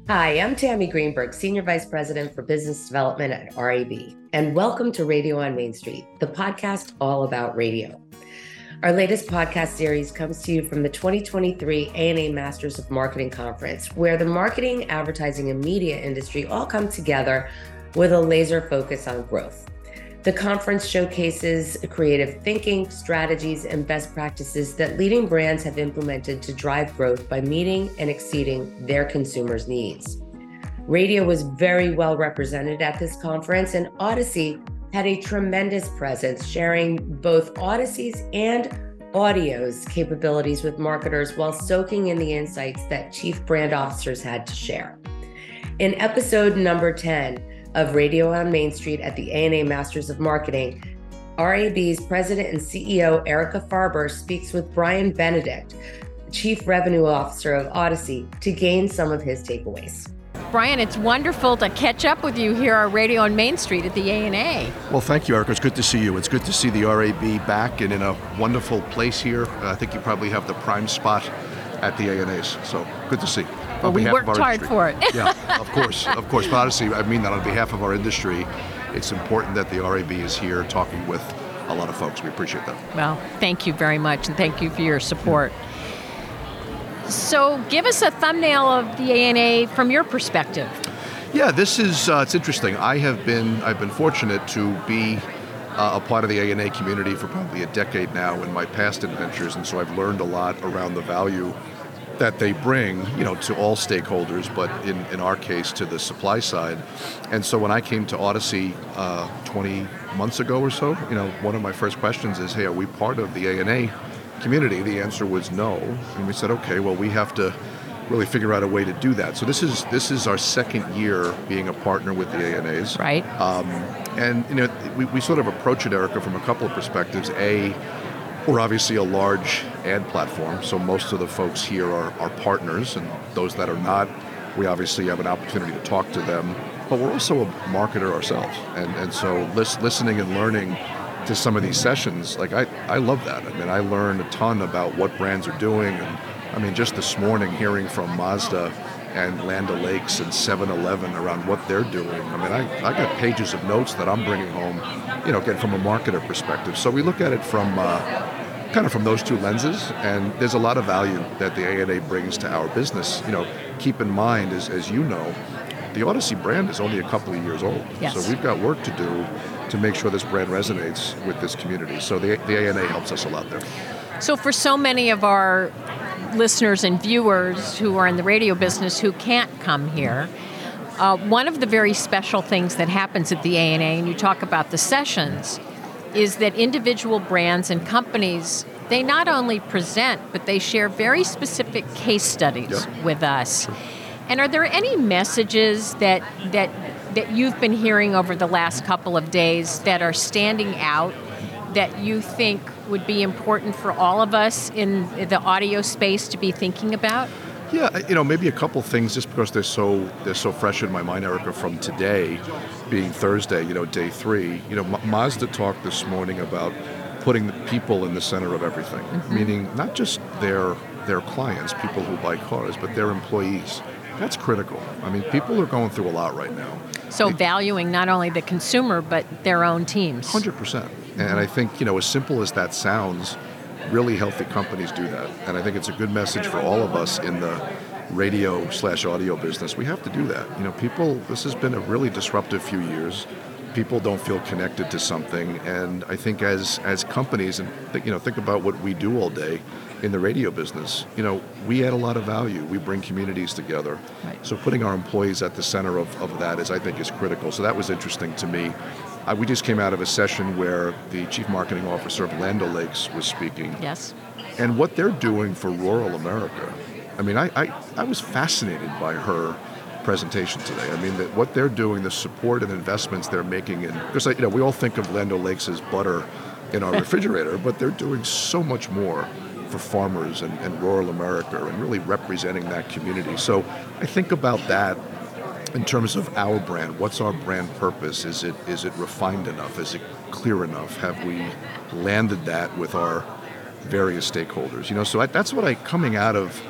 Hi, I'm Tammy Greenberg, Senior Vice President for Business Development at RAB, and welcome to Radio on Main Street, the podcast all about radio. Our latest podcast series comes to you from the 2023 ANA Masters of Marketing Conference, where the marketing, advertising, and media industry all come together with a laser focus on growth. The conference showcases creative thinking, strategies, and best practices that leading brands have implemented to drive growth by meeting and exceeding their consumers' needs. Radio was very well represented at this conference, and Audacy had a tremendous presence, sharing both Audacy's and audio's capabilities with marketers while soaking in the insights that chief brand officers had to share. In episode number 10, of Radio on Main Street at the ANA Masters of Marketing, RAB's President and CEO Erica Farber speaks with Brian Benedict, Chief Revenue Officer of Audacy, to gain some of his takeaways. Brian, it's wonderful to catch up with you here on Radio on Main Street at the ANA. Well, thank you, Erica. It's good to see you. It's good to see the RAB back and in a wonderful place here. I think you probably have the prime spot at the ANAs, so good to see. Well, we worked hard for it. Yeah, of course. But honestly, I mean that on behalf of our industry, it's important that the RAB is here talking with a lot of folks. We appreciate that. Well, thank you very much, and thank you for your support. So give us a thumbnail of the ANA from your perspective. Yeah, this is, it's interesting. I've been fortunate to be a part of the ANA community for probably a decade now in my past adventures, and so I've learned a lot around the value that they bring, to all stakeholders, but in our case, to the supply side. And so when I came to Audacy 20 months ago or so, one of my first questions is, hey, are we part of the ANA community? The answer was no. And we said, okay, well, we have to really figure out a way to do that. So this is our second year being a partner with the ANAs. Right. And we sort of approach it, Erica, from a couple of perspectives. We're obviously a large ad platform, so most of the folks here are partners, and those that are not, we obviously have an opportunity to talk to them. But we're also a marketer ourselves, and so listening and learning to some of these sessions, I love that. I mean, I learn a ton about what brands are doing, and I mean, just this morning hearing from Mazda and Land O'Lakes and 7-Eleven around what they're doing. I mean, I got pages of notes that I'm bringing home, again, from a marketer perspective. So we look at it from kind of from those two lenses, and there's a lot of value that the ANA brings to our business. Keep in mind, as you know, the Audacy brand is only a couple of years old. Yes. So we've got work to do to make sure this brand resonates with this community. So the ANA helps us a lot there. So for so many of our listeners and viewers who are in the radio business who can't come here, one of the very special things that happens at the ANA, and you talk about the sessions, is that individual brands and companies, they not only present, but they share very specific case studies with us. Sure. And are there any messages that you've been hearing over the last couple of days that are standing out that you think would be important for all of us in the audio space to be thinking about? Yeah, maybe a couple things just because they're so fresh in my mind, Erica, from today being Thursday, day 3. Mazda talked this morning about putting the people in the center of everything, meaning not just their clients, people who buy cars, but their employees. That's critical. I mean, people are going through a lot right now. So valuing not only the consumer, but their own teams. 100%. And I think, as simple as that sounds, really healthy companies do that. And I think it's a good message for all of us in the radio/audio business. We have to do that. This has been a really disruptive few years. People don't feel connected to something. And I think as companies, and think about what we do all day in the radio business, we add a lot of value. We bring communities together. Right. So putting our employees at the center of that is critical. So that was interesting to me. We just came out of a session where the Chief Marketing Officer of Land O'Lakes was speaking. Yes. And what they're doing for rural America. I mean, I was fascinated by her presentation today. I mean, that what they're doing, the support and investments they're making in, because we all think of Land O'Lakes as butter in our refrigerator, but they're doing so much more for farmers and rural America and really representing that community. So I think about that in terms of our brand. What's our brand purpose? Is it refined enough? Is it clear enough? Have we landed that with our various stakeholders? So that's what coming out of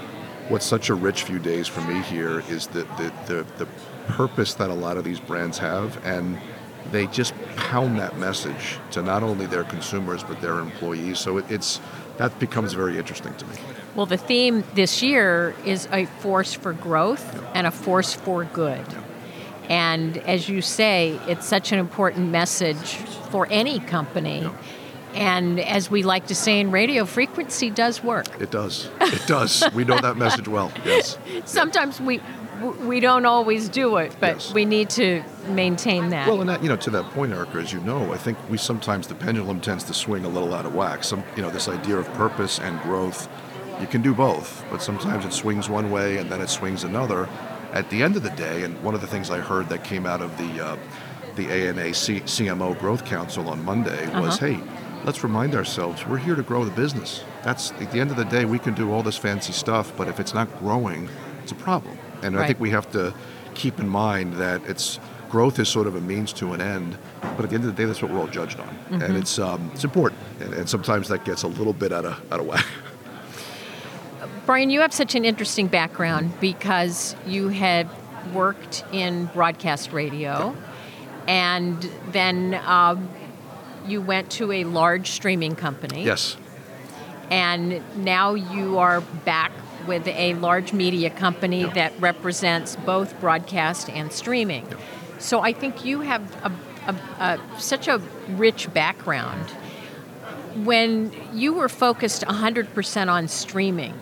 what's such a rich few days for me here is the purpose that a lot of these brands have, and they just pound that message to not only their consumers but their employees. So that becomes very interesting to me. Well, the theme this year is a force for growth and a force for good. And as you say, it's such an important message for any company. And as we like to say in radio, frequency does work. It does. It does. We know that message well. Yes. Sometimes we don't always do it, but we need to maintain that. Well, and that, to that point, Erica, as you know, I think the pendulum tends to swing a little out of whack. This idea of purpose and growth, you can do both, but sometimes it swings one way and then it swings another. At the end of the day, and one of the things I heard that came out of the ANA CMO Growth Council on Monday was, hey, let's remind ourselves we're here to grow the business. That's at the end of the day, we can do all this fancy stuff, but if it's not growing, it's a problem. And I think we have to keep in mind that growth is sort of a means to an end, but at the end of the day, that's what we're all judged on, and it's important. And sometimes that gets a little bit out of whack. Brian, you have such an interesting background because you had worked in broadcast radio, and then you went to a large streaming company. Yes. And now you are back with a large media company that represents both broadcast and streaming. So I think you have such a rich background. When you were focused 100% on streaming,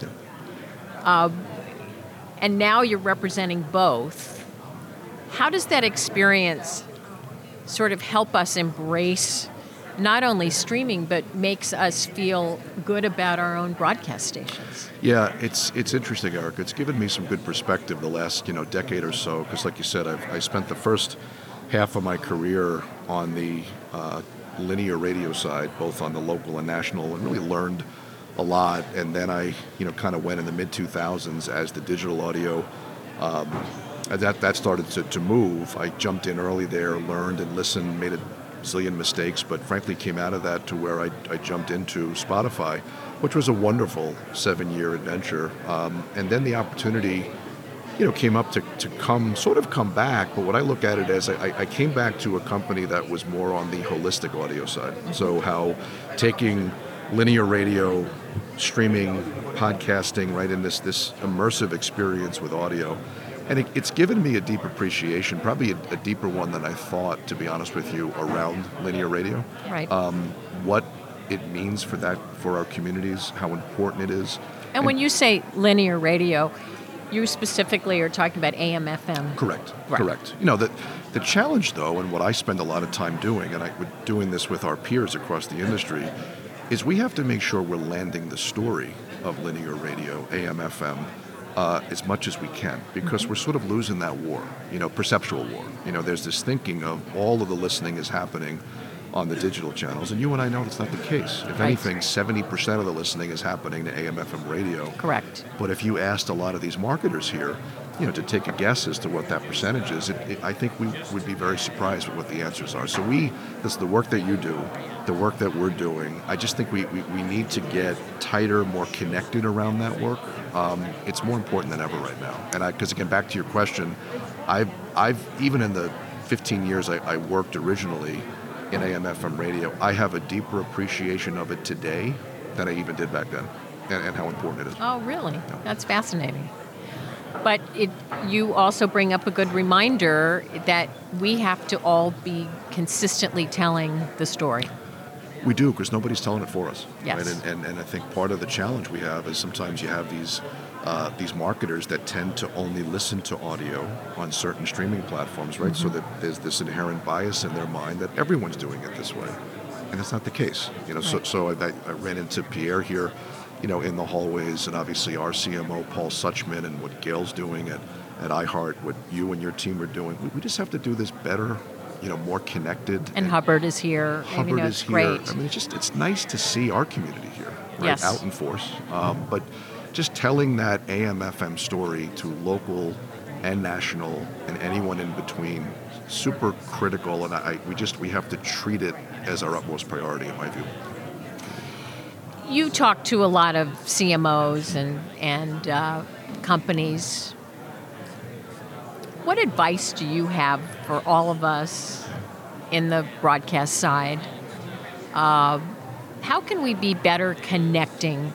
and now you're representing both, how does that experience sort of help us embrace not only streaming, but makes us feel good about our own broadcast stations? Yeah, it's interesting, Eric. It's given me some good perspective the last decade or so, because like you said, I spent the first half of my career on the linear radio side, both on the local and national, and really learned a lot. And then I kind of went in the mid-2000s as the digital audio that started to move. I jumped in early there, learned and listened, made a zillion mistakes, but frankly came out of that to where I jumped into Spotify, which was a wonderful 7-year adventure. And then the opportunity came up to come back, but what I look at it as, I came back to a company that was more on the holistic audio side. So how taking linear radio, streaming, podcasting, right, in this immersive experience with audio. And it's given me a deep appreciation, probably a deeper one than I thought, to be honest with you, around linear radio. Right. What it means for our communities, how important it is. And when you say linear radio, you specifically are talking about AM, FM. Correct. Right. Correct. The challenge, though, and what I spend a lot of time doing, and we're doing this with our peers across the industry, is we have to make sure we're landing the story of linear radio, AM, FM, as much as we can, because we're sort of losing that war, perceptual war. There's this thinking of all of the listening is happening on the digital channels, and you and I know that's not the case. If anything, 70% of the listening is happening to AM, FM radio. Correct. But if you asked a lot of these marketers here, to take a guess as to what that percentage is, I think we would be very surprised with what the answers are. So this is the work that you do, the work that we're doing. I just think we need to get tighter, more connected around that work. It's more important than ever right now. And because again, back to your question, I've even in the 15 years I worked originally in AM, FM radio, I have a deeper appreciation of it today than I even did back then, and how important it is. Oh, really? Yeah. That's fascinating. But you also bring up a good reminder that we have to all be consistently telling the story. We do, because nobody's telling it for us. Yes. Right? And I think part of the challenge we have is sometimes you have these marketers that tend to only listen to audio on certain streaming platforms, right? Mm-hmm. So that there's this inherent bias in their mind that everyone's doing it this way. And that's not the case. Right. So I ran into Pierre here, in the hallways, and obviously our CMO, Paul Suchman, and what Gail's doing at iHeart, what you and your team are doing. We just have to do this better, more connected. And Hubbard is here. Hubbard is here. Great. I mean, it's nice to see our community here, right? Yes. Out in force. But just telling that AM, FM story to local and national and anyone in between, super critical, and we have to treat it as our utmost priority, in my view. You talk to a lot of CMOs and companies. What advice do you have for all of us in the broadcast side? How can we be better connecting?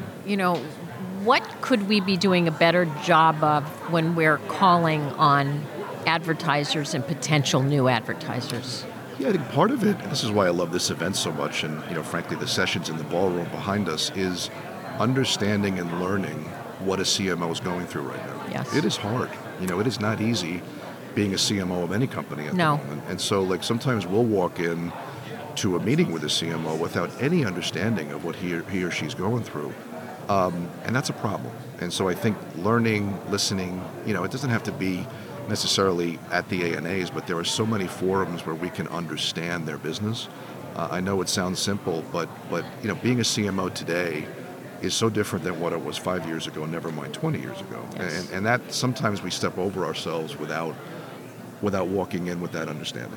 What could we be doing a better job of when we're calling on advertisers and potential new advertisers? Yeah, I think part of it, this is why I love this event so much, and frankly, the sessions in the ballroom behind us, is understanding and learning what a CMO is going through right now. Yes. It is hard. It is not easy being a CMO of any company at the moment. And so, sometimes we'll walk in to a meeting with a CMO without any understanding of what he or she's going through. And that's a problem. And so I think learning, listening, it doesn't have to be necessarily at the ANAs, but there are so many forums where we can understand their business. I know it sounds simple, but being a CMO today is so different than what it was 5 years ago, never mind 20 years ago. Yes. And that sometimes we step over ourselves without walking in with that understanding.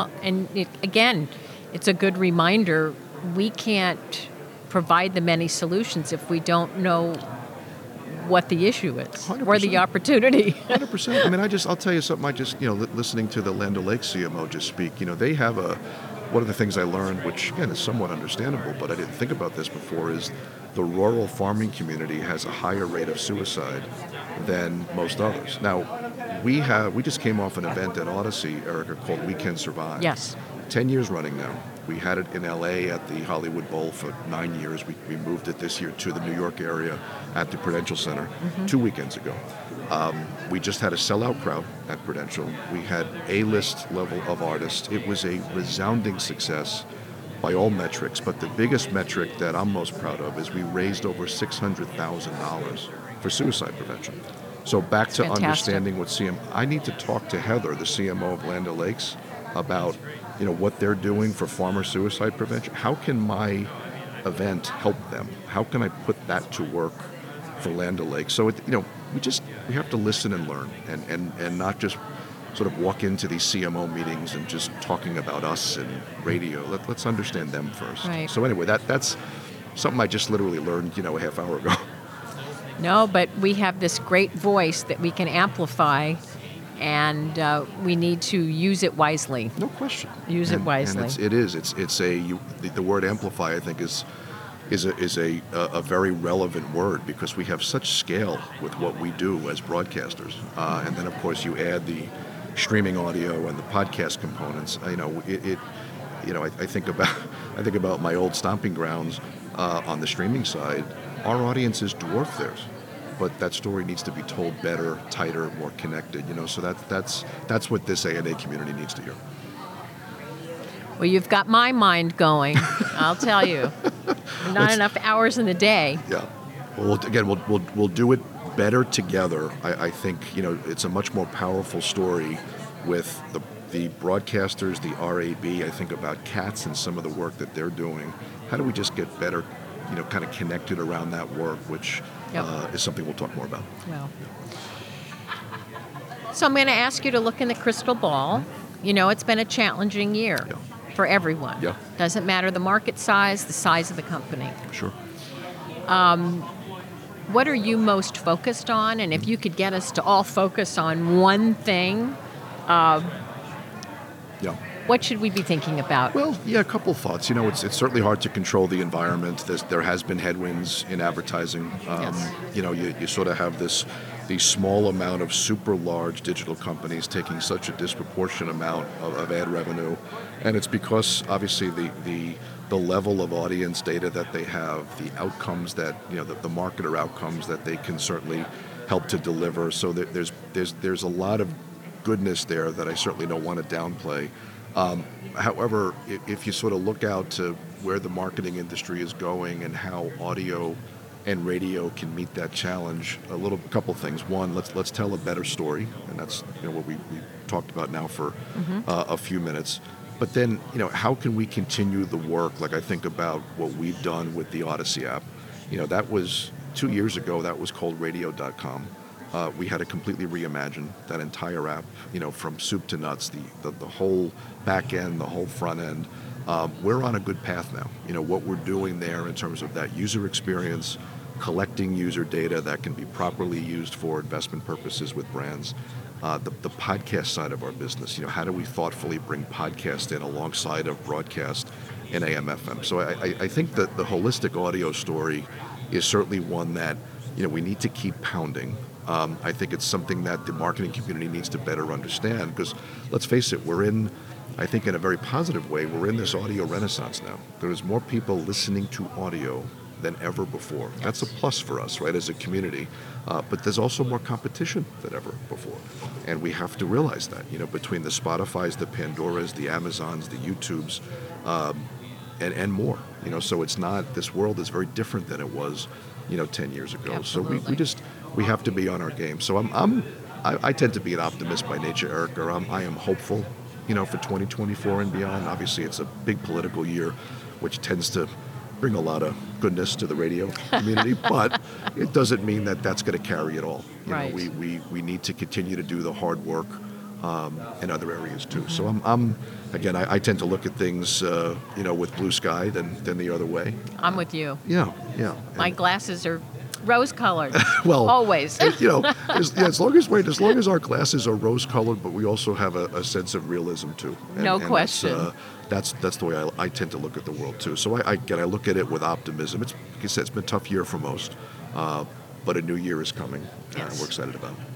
Again, it's a good reminder, we can't provide them any solutions if we don't know what the issue is 100%. or the opportunity. 100%. I'll tell you something. Listening to the Land O'Lakes CMO just speak. They have one of the things I learned, which again is somewhat understandable, but I didn't think about this before, is the rural farming community has a higher rate of suicide than most others. Now, we just came off an event at Odyssey, Erica, called Weekend Survive. Yes. 10 years running now. We had it in LA at the Hollywood Bowl for 9 years. We moved it this year to the New York area at the Prudential Center 2 weekends ago. We just had a sellout crowd at Prudential. We had A-list level of artists. It was a resounding success by all metrics, but the biggest metric that I'm most proud of is we raised over $600,000 for suicide prevention. So back to fantastic. Understanding what I need to talk to Heather, the CMO of Land O'Lakes, about what they're doing for farmer suicide prevention. How can my event help them? How can I put that to work for Land O'Lakes? So we have to listen and learn, and not just sort of walk into these CMO meetings and just talking about us and radio. Let's understand them first. Right. So anyway, that's something I just literally learned a half hour ago. No, but we have this great voice that we can amplify, and we need to use it wisely. No question. Use it wisely. And the word amplify, I think, is a very relevant word, because we have such scale with what we do as broadcasters. And then, of course, you add the streaming audio and the podcast components. I think about my old stomping grounds on the streaming side. Our audiences dwarf theirs, but that story needs to be told better, tighter, more connected. So that's what this A&A community needs to hear. Well, you've got my mind going, I'll tell you. Not enough hours in the day. Yeah. Well, again, we'll do it better together. I think it's a much more powerful story with the broadcasters, the RAB. I think about Katz and some of the work that they're doing. How do we just get better, kind of connected around that work, which is something we'll talk more about. Well. So I'm going to ask you to look in the crystal ball. It's been a challenging year. Yeah. For everyone. Yeah. Doesn't matter the market size, the size of the company. Sure. What are you most focused on? And if you could get us to all focus on one thing, what should we be thinking about? Well, a couple of thoughts. It's certainly hard to control the environment. There has been headwinds in advertising. Yes. You sort of have the small amount of super large digital companies taking such a disproportionate amount of ad revenue, and it's because obviously the level of audience data that they have, the outcomes that the marketer outcomes that they can certainly help to deliver. So there's a lot of goodness there that I certainly don't want to downplay. However, if you sort of look out to where the marketing industry is going and how audio and radio can meet that challenge, a couple things. One, let's tell a better story, and that's what we talked about now for a few minutes. But then, how can we continue the work? Like I think about what we've done with the Odyssey app. That was 2 years ago. That was called radio.com. We had to completely reimagine that entire app, from soup to nuts, the whole back end, the whole front end. We're on a good path now. What we're doing there in terms of that user experience, collecting user data that can be properly used for investment purposes with brands. The podcast side of our business, how do we thoughtfully bring podcast in alongside of broadcast and AM/FM? So I think that the holistic audio story is certainly one that we need to keep pounding. I think it's something that the marketing community needs to better understand, because let's face it, I think in a very positive way, we're in this audio renaissance now. There's more people listening to audio than ever before. That's a plus for us, right, as a community. But there's also more competition than ever before. And we have to realize that, between the Spotifys, the Pandoras, the Amazons, the YouTubes, and more. So it's not, this world is very different than it was, 10 years ago. Absolutely. So we have to be on our game. So I tend to be an optimist by nature, Erica. I am hopeful, for 2024 and beyond. Obviously, it's a big political year, which tends to bring a lot of goodness to the radio community, but it doesn't mean that that's going to carry it all. Right. We need to continue to do the hard work in other areas too. Mm-hmm. So I tend to look at things, with blue sky than the other way. I'm with you. Yeah. My glasses are rose-colored. Well, always. As long as our glasses are rose-colored, but we also have a sense of realism too. No question. That's the way I tend to look at the world too. So I look at it with optimism. It's, like I said, it's been a tough year for most, but a new year is coming, and we're excited about it.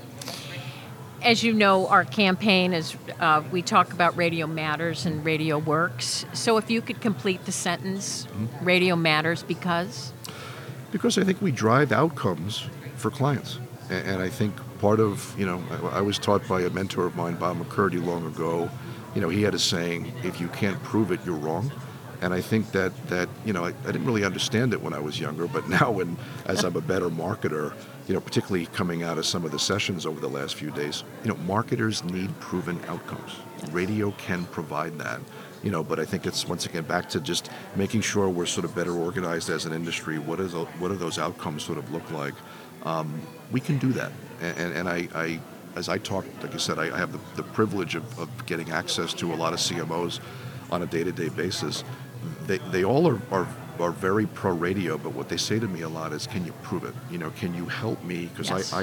As you know, our campaign is, we talk about Radio Matters and Radio Works. So if you could complete the sentence, mm-hmm. Radio Matters because? Because I think we drive outcomes for clients. And I think part of, I was taught by a mentor of mine, Bob McCurdy, long ago. He had a saying, if you can't prove it, you're wrong. And I think that I didn't really understand it when I was younger, but now as I'm a better marketer, particularly coming out of some of the sessions over the last few days, marketers need proven outcomes. Radio can provide that. But I think it's, once again, back to just making sure we're sort of better organized as an industry. What do those outcomes sort of look like? We can do that. And I as I talk, like I said, I have the privilege of getting access to a lot of CMOs on a day-to-day basis. They all are very pro-radio, but what they say to me a lot is, can you prove it? Can you help me? Because yes.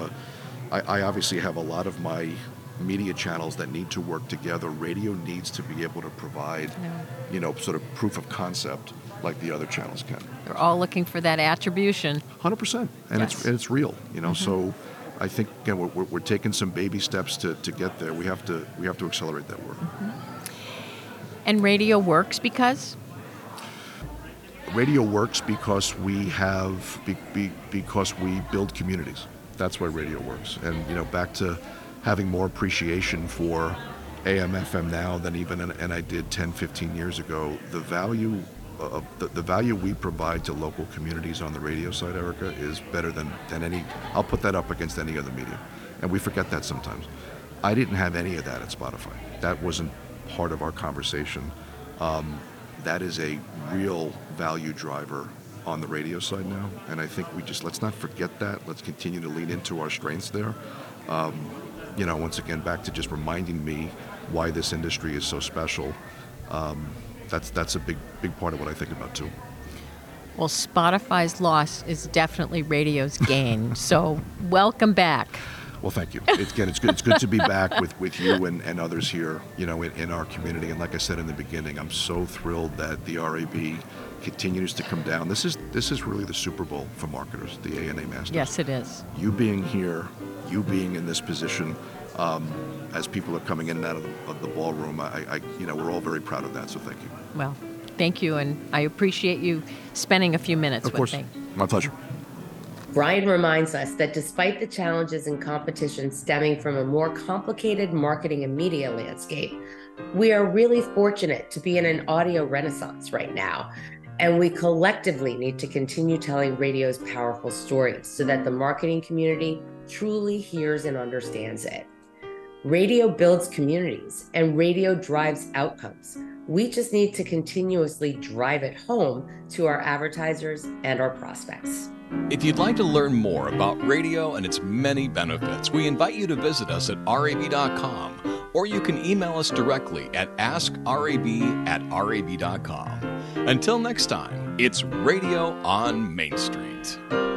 I obviously have a lot of my media channels that need to work together. Radio needs to be able to provide, sort of proof of concept like the other channels can. They're all looking for that attribution. 100%, and yes. it's real. Mm-hmm. So I think we're taking some baby steps to get there. We have to accelerate that work. Mm-hmm. And radio works because? Radio works because we because we build communities. That's why radio works. And back to having more appreciation for AM/FM now than even and I did 10, 15 years ago. The value we provide to local communities on the radio side, Erica, is better than any. I'll put that up against any other medium, and we forget that sometimes. I didn't have any of that at Spotify. That wasn't part of our conversation. That is a real value driver on the radio side now, and I think let's not forget that. Let's continue to lean into our strengths there. Once again, back to just reminding me why this industry is so special. That's a big part of what I think about too. Well, Spotify's loss is definitely radio's gain. So welcome back. Well, thank you. It's good to be back with you and others here, in our community. And like I said in the beginning, I'm so thrilled that the RAB continues to come down. This is really the Super Bowl for marketers, the ANA Masters. Yes, it is. You being here, you being in this position, as people are coming in and out of the ballroom, we're all very proud of that. So thank you. Well, thank you, and I appreciate you spending a few minutes with me. My pleasure. Brian reminds us that despite the challenges and competition stemming from a more complicated marketing and media landscape, we are really fortunate to be in an audio renaissance right now. And we collectively need to continue telling radio's powerful stories so that the marketing community truly hears and understands it. Radio builds communities and radio drives outcomes. We just need to continuously drive it home to our advertisers and our prospects. If you'd like to learn more about radio and its many benefits, we invite you to visit us at rab.com, or you can email us directly at askrab@rab.com. Until next time, it's Radio on Main Street.